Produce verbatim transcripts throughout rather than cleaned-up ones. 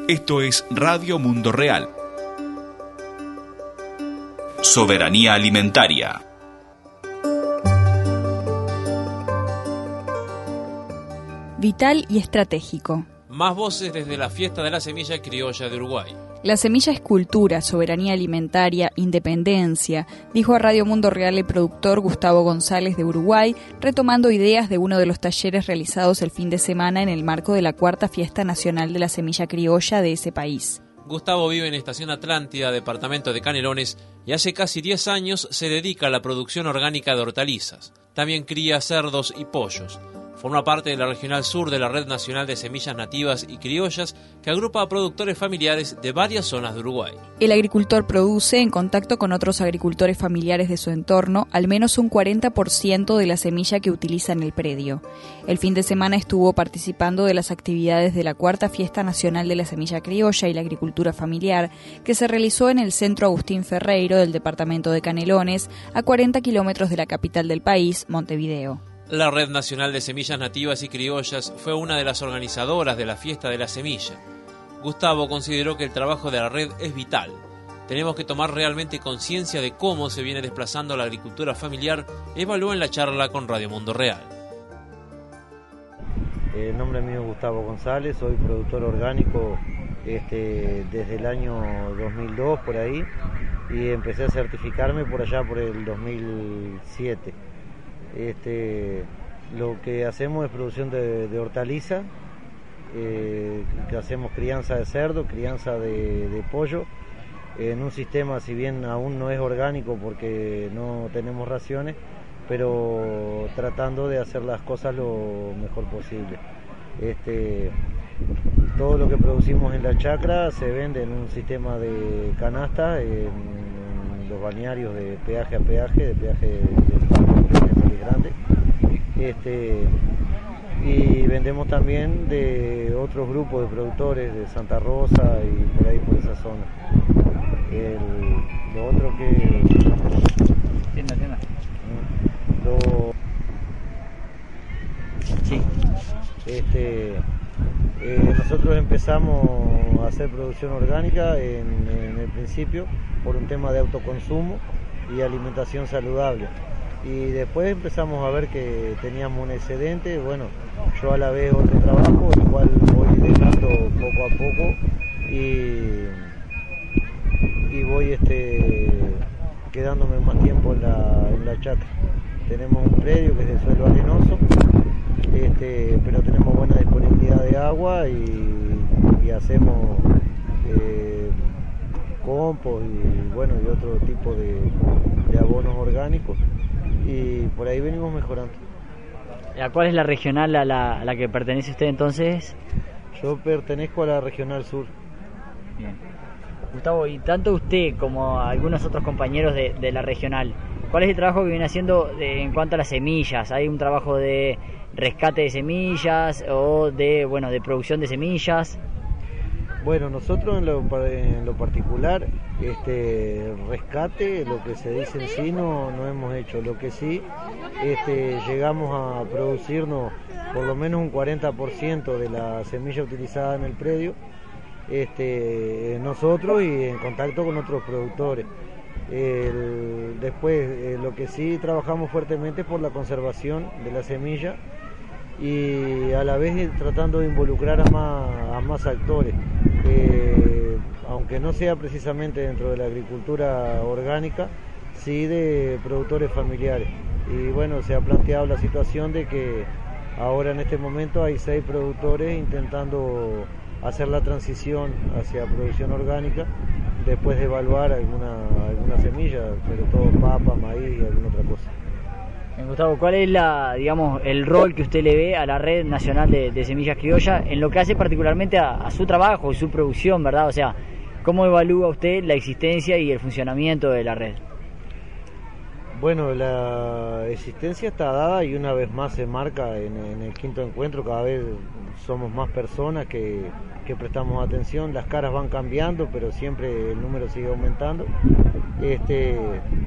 Esto es Radio Mundo Real. Soberanía alimentaria. Vital y estratégico. Más voces desde la fiesta de la semilla criolla de Uruguay. La semilla es cultura, soberanía alimentaria, independencia, dijo a Radio Mundo Real el productor Gustavo González de Uruguay, retomando ideas de uno de los talleres realizados el fin de semana en el marco de la cuarta Fiesta Nacional de la Semilla Criolla de ese país. Gustavo vive en Estación Atlántida, departamento de Canelones, y hace casi diez años se dedica a la producción orgánica de hortalizas. También cría cerdos y pollos. Forma parte de la Regional Sur de la Red Nacional de Semillas Nativas y Criollas, que agrupa a productores familiares de varias zonas de Uruguay. El agricultor produce, en contacto con otros agricultores familiares de su entorno, al menos un cuarenta por ciento de la semilla que utiliza en el predio. El fin de semana estuvo participando de las actividades de la cuarta Fiesta Nacional de la Semilla Criolla y la Agricultura Familiar, que se realizó en el Centro Agustín Ferreiro del departamento de Canelones, a cuarenta kilómetros de la capital del país, Montevideo. La Red Nacional de Semillas Nativas y Criollas fue una de las organizadoras de la Fiesta de la Semilla. Gustavo consideró que el trabajo de la red es vital. Tenemos que tomar realmente conciencia de cómo se viene desplazando la agricultura familiar, evaluó en la charla con Radio Mundo Real. El nombre mío es Gustavo González, soy productor orgánico este, desde el año dos mil dos por ahí y empecé a certificarme por allá por el dos mil siete. Este, lo que hacemos es producción de, de hortaliza, eh, que hacemos crianza de cerdo, crianza de, de pollo, en un sistema, si bien aún no es orgánico porque no tenemos raciones, pero tratando de hacer las cosas lo mejor posible. Este, todo lo que producimos en la chacra se vende en un sistema de canasta, en, en los balnearios de peaje a peaje, de peaje de, de grande, este, y vendemos también de otros grupos de productores de Santa Rosa y por ahí por esa zona. El, lo otro que tienda, tienda. Lo, sí. Este, eh, nosotros empezamos a hacer producción orgánica en, en el principio por un tema de autoconsumo y alimentación saludable. Y después empezamos a ver que teníamos un excedente, bueno, yo a la vez otro trabajo, el cual voy dejando poco a poco y, y voy este, quedándome más tiempo en la, en la chacra. Tenemos un predio que es de suelo arenoso, este, pero tenemos buena disponibilidad de agua y, y hacemos eh, compost y, bueno, y otro tipo de, de abonos orgánicos. Y por ahí venimos mejorando. ¿Cuál es la regional a la, a la que pertenece usted entonces? Yo pertenezco a la Regional Sur. Bien. Gustavo, y tanto usted como algunos otros compañeros de, de la regional, ¿cuál es el trabajo que viene haciendo de, en cuanto a las semillas? ¿Hay un trabajo de rescate de semillas o de, bueno, de producción de semillas? Bueno, nosotros en lo, en lo particular, este rescate, lo que se dice en sí, no, no hemos hecho. Lo que sí, este, llegamos a producirnos por lo menos un cuarenta por ciento de la semilla utilizada en el predio, este, nosotros y en contacto con otros productores. El, después, eh, lo que sí trabajamos fuertemente es por la conservación de la semilla y a la vez tratando de involucrar a más, a más actores. Eh, aunque no sea precisamente dentro de la agricultura orgánica, sí de productores familiares. Y bueno, se ha planteado la situación de que ahora en este momento hay seis productores intentando hacer la transición hacia producción orgánica, después de evaluar alguna, alguna semilla, sobre todo papa, maíz y alguna otra cosa. Gustavo, ¿cuál es la, digamos, el rol que usted le ve a la Red Nacional de, de Semillas Criollas en lo que hace particularmente a, a su trabajo y su producción, verdad? O sea, ¿cómo evalúa usted la existencia y el funcionamiento de la red? Bueno, la existencia está dada y una vez más se marca en, en el quinto encuentro, cada vez somos más personas que, que prestamos atención, las caras van cambiando, pero siempre el número sigue aumentando. Este,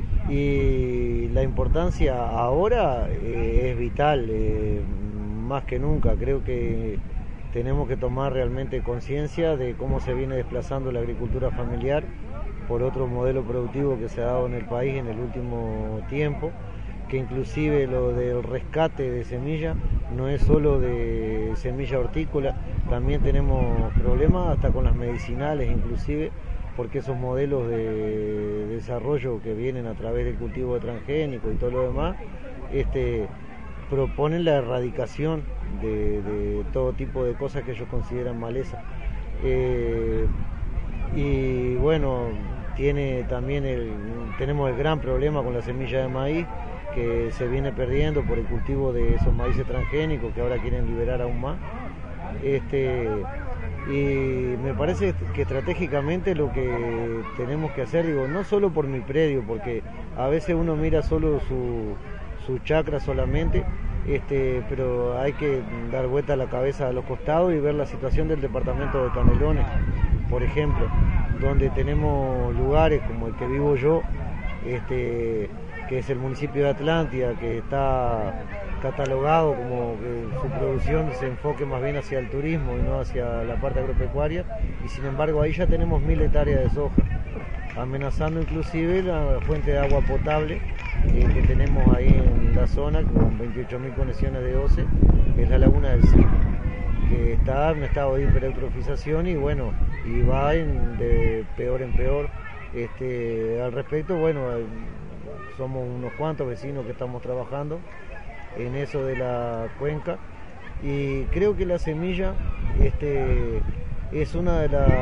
y la importancia ahora eh, es vital, eh, más que nunca. Creo que tenemos que tomar realmente conciencia de cómo se viene desplazando la agricultura familiar por otro modelo productivo que se ha dado en el país en el último tiempo, que inclusive lo del rescate de semilla no es solo de semilla hortícola, también tenemos problemas hasta con las medicinales inclusive, porque esos modelos de desarrollo que vienen a través del cultivo de transgénicos y todo lo demás, este, proponen la erradicación de, de todo tipo de cosas que ellos consideran maleza. Eh, y bueno, tiene también el, tenemos el gran problema con la semilla de maíz, que se viene perdiendo por el cultivo de esos maíces transgénicos que ahora quieren liberar aún más. Este, y me parece que estratégicamente lo que tenemos que hacer, digo, no solo por mi predio, porque a veces uno mira solo su, su chacra solamente, este, pero hay que dar vuelta a la cabeza a los costados y ver la situación del departamento de Canelones, por ejemplo, donde tenemos lugares como el que vivo yo, este, que es el municipio de Atlántida, que está catalogado como que su producción se enfoque más bien hacia el turismo y no hacia la parte agropecuaria, y sin embargo ahí ya tenemos mil hectáreas de soja, amenazando inclusive la fuente de agua potable eh, que tenemos ahí en la zona con veintiocho mil conexiones de O C E, que es la laguna del Cid, que está en un estado de hipereutrofización y bueno, y va en, de peor en peor. Este, al respecto, bueno, somos unos cuantos vecinos que estamos trabajando en eso de la cuenca y creo que la semilla este, es una de las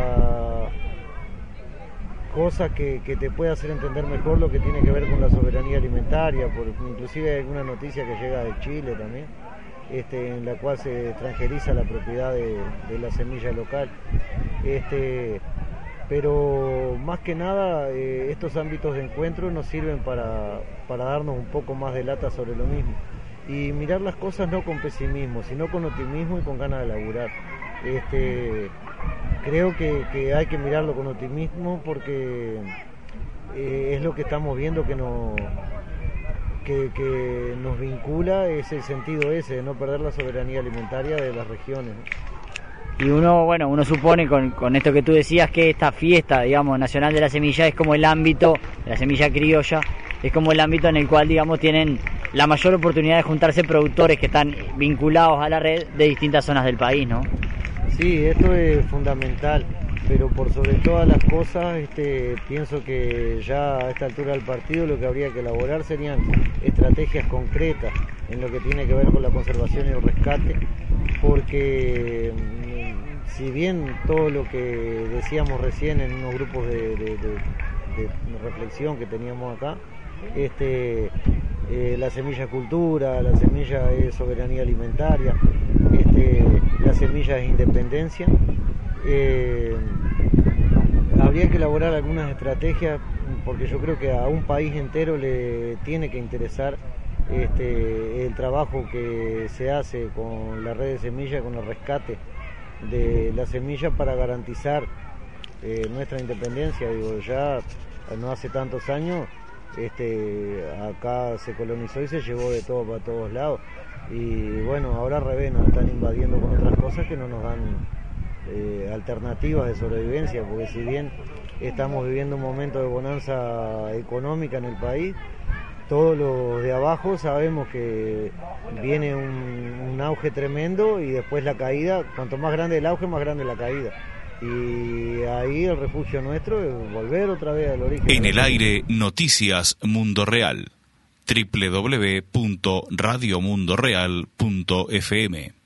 cosas que, que te puede hacer entender mejor lo que tiene que ver con la soberanía alimentaria, por, inclusive hay alguna noticia que llega de Chile también, este, en la cual se extranjeriza la propiedad de, de la semilla local. Este, pero más que nada eh, estos ámbitos de encuentro nos sirven para, para darnos un poco más de lata sobre lo mismo y mirar las cosas no con pesimismo, sino con optimismo y con ganas de laburar. Este, creo que, que hay que mirarlo con optimismo porque eh, es lo que estamos viendo que nos, que, que nos vincula, es el sentido ese de no perder la soberanía alimentaria de las regiones, ¿no? Y uno, bueno, uno supone con, con esto que tú decías que esta fiesta, digamos, nacional de la semilla es como el ámbito, de la semilla criolla, es como el ámbito en el cual, digamos, tienen la mayor oportunidad de juntarse productores que están vinculados a la red de distintas zonas del país, ¿no? Sí, esto es fundamental, pero por sobre todas las cosas, este, pienso que ya a esta altura del partido lo que habría que elaborar serían estrategias concretas en lo que tiene que ver con la conservación y el rescate, porque si bien todo lo que decíamos recién en unos grupos de, de, de, de reflexión que teníamos acá, este, eh, la semilla es cultura, la semilla es soberanía alimentaria, este, la semilla es independencia, eh, habría que elaborar algunas estrategias porque yo creo que a un país entero le tiene que interesar este, el trabajo que se hace con la red de semilla, con el rescate de la semilla para garantizar eh, nuestra independencia. Digo, ya no hace tantos años este, acá se colonizó y se llevó de todo para todos lados y bueno, ahora al revés nos están invadiendo con otras cosas que no nos dan eh, alternativas de sobrevivencia, porque si bien estamos viviendo un momento de bonanza económica en el país, todos los de abajo sabemos que viene un, un auge tremendo y después la caída, cuanto más grande el auge, más grande la caída. Y ahí el refugio nuestro es volver otra vez al origen. En el aire, Noticias Mundo Real. doble u doble u doble u punto radio mundo real punto f m